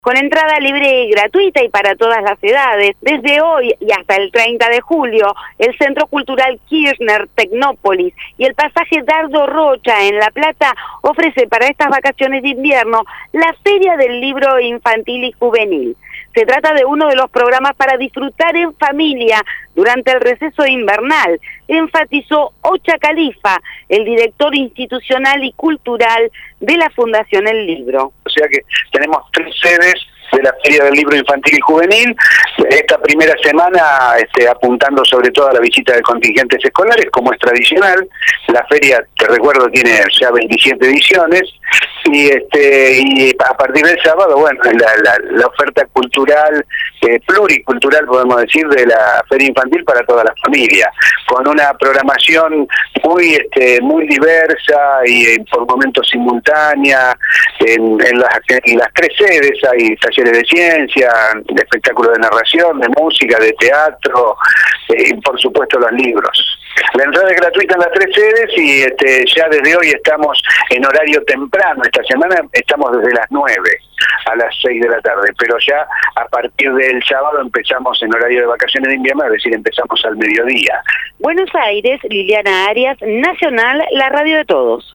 con entrada libre y gratuita y para todas las edades. Desde hoy y hasta el 30 de julio, el Centro Cultural Kirchner Tecnópolis y el pasaje Dardo Rocha en La Plata ofrece para estas vacaciones de invierno la Feria del Libro Infantil y Juvenil. Se trata de uno de los programas para disfrutar en familia durante el receso invernal, enfatizó Ocha Califa, el director institucional y cultural de la Fundación El Libro. O sea que tenemos 3 sedes de la Feria del Libro Infantil y Juvenil, esta primera semana apuntando sobre todo a la visita de contingentes escolares, como es tradicional. La feria, te recuerdo, tiene ya 27 ediciones, y a partir del sábado, bueno, la oferta cultural, pluricultural, podemos decir, de la Feria Infantil para toda la familia, con una programación muy diversa y por momentos simultánea. En las 3 sedes hay talleres de ciencia, de espectáculos de narración, de música, de teatro, y por supuesto los libros. La entrada es gratuita en las 3 sedes y ya desde hoy estamos en horario temprano. Esta semana estamos desde las 9 a las 6 de la tarde, pero ya a partir del sábado empezamos en horario de vacaciones de invierno, es decir, empezamos al mediodía. Buenos Aires, Liliana Arias, Nacional, la radio de todos.